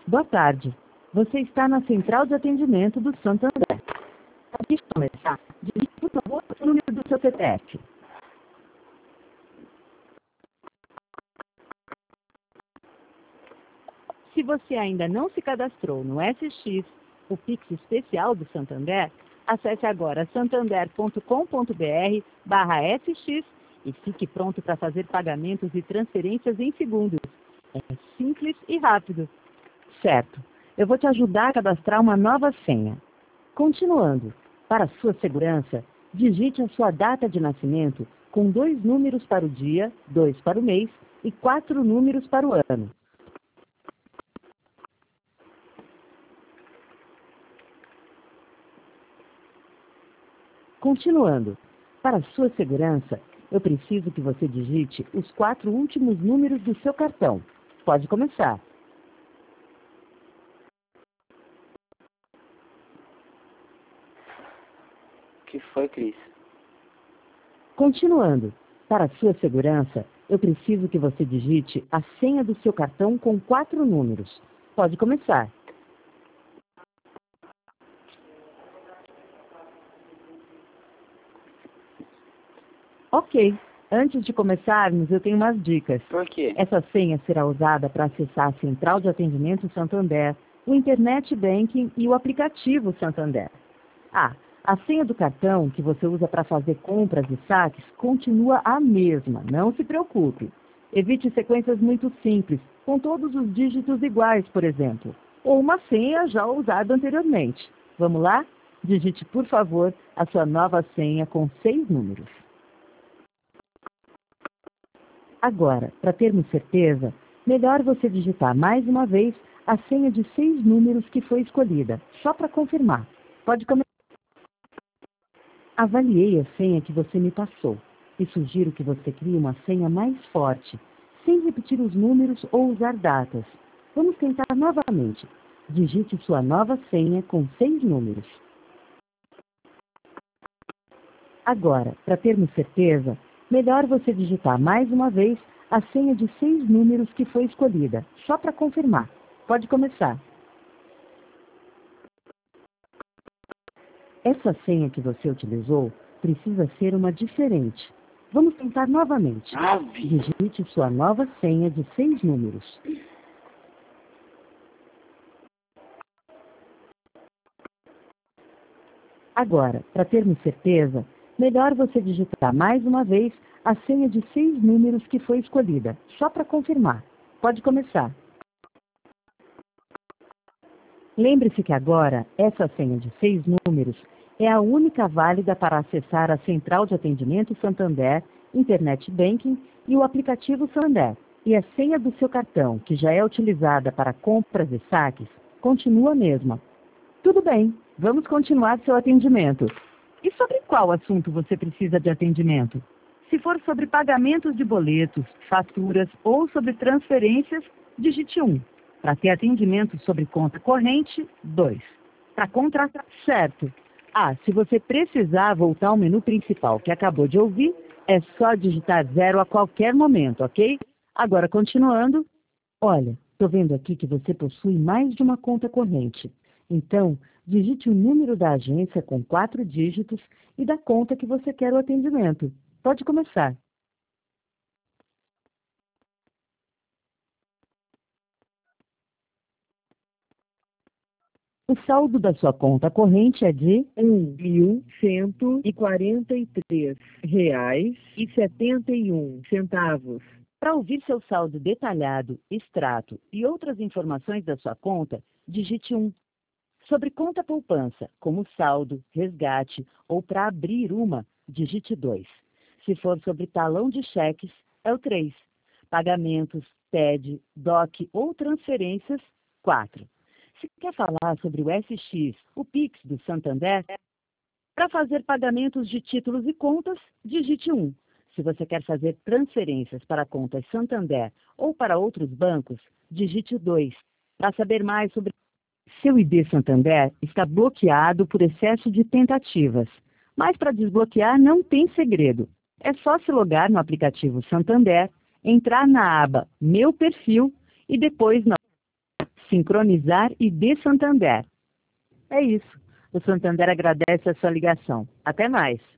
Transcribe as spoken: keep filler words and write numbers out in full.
Boa tarde. Você está na central de atendimento do Santander. Antes de começar, digite, por favor, o número do seu C P F. Se você ainda não se cadastrou no S X, o Pix especial do Santander, acesse agora santander ponto com ponto br barra S X e fique pronto para fazer pagamentos e transferências em segundos. É simples e rápido. Certo. Eu vou te ajudar a cadastrar uma nova senha. Continuando. Para sua segurança, digite a sua data de nascimento com dois números para o dia, dois para o mês e quatro números para o ano. Continuando. Para sua segurança, eu preciso que você digite os quatro últimos números do seu cartão. Pode começar. O que foi, Cris? Continuando. Para sua segurança, eu preciso que você digite a senha do seu cartão com quatro números. Pode começar. Ok. Antes de começarmos, eu tenho umas dicas. Por quê? Essa senha será usada para acessar a Central de Atendimento Santander, o Internet Banking e o aplicativo Santander. Ah, a senha do cartão que você usa para fazer compras e saques continua a mesma, não se preocupe. Evite sequências muito simples, com todos os dígitos iguais, por exemplo, ou uma senha já usada anteriormente. Vamos lá? Digite, por favor, a sua nova senha com seis números. Agora, para termos certeza, melhor você digitar mais uma vez a senha de seis números que foi escolhida, só para confirmar. Pode começar. Avaliei a senha que você me passou e sugiro que você crie uma senha mais forte, sem repetir os números ou usar datas. Vamos tentar novamente. Digite sua nova senha com seis números. Agora, para termos certeza, melhor você digitar mais uma vez a senha de seis números que foi escolhida, só para confirmar. Pode começar. Essa senha que você utilizou precisa ser uma diferente. Vamos tentar novamente. Ave. Digite sua nova senha de seis números. Agora, para termos certeza, melhor você digitar mais uma vez a senha de seis números que foi escolhida, só para confirmar. Pode começar. Lembre-se que agora, essa senha de seis números é a única válida para acessar a Central de Atendimento Santander, Internet Banking e o aplicativo Santander. E a senha do seu cartão, que já é utilizada para compras e saques, continua a mesma. Tudo bem, vamos continuar seu atendimento. E sobre qual assunto você precisa de atendimento? Se for sobre pagamentos de boletos, faturas ou sobre transferências, digite um. Para ter atendimento sobre conta corrente, dois. Para contratar, certo. Ah, se você precisar voltar ao menu principal que acabou de ouvir, é só digitar zero a qualquer momento, ok? Agora, continuando. Olha, estou vendo aqui que você possui mais de uma conta corrente. Então, digite o número da agência com quatro dígitos e da conta que você quer o atendimento. Pode começar. O saldo da sua conta corrente é de um mil cento e quarenta e três reais e setenta e um centavos. Para ouvir seu saldo detalhado, extrato e outras informações da sua conta, digite um. Sobre conta poupança, como saldo, resgate ou para abrir uma, digite dois. Se for sobre talão de cheques, é o três. Pagamentos, T E D, D O C ou transferências, quatro. Se quer falar sobre o S X, o Pix do Santander, para fazer pagamentos de títulos e contas, digite um. Se você quer fazer transferências para contas Santander ou para outros bancos, digite dois. Para saber mais sobre seu I D Santander está bloqueado por excesso de tentativas. Mas para desbloquear não tem segredo. É só se logar no aplicativo Santander, entrar na aba Meu Perfil e depois na sincronizar e de Santander. É isso. O Santander agradece a sua ligação. Até mais.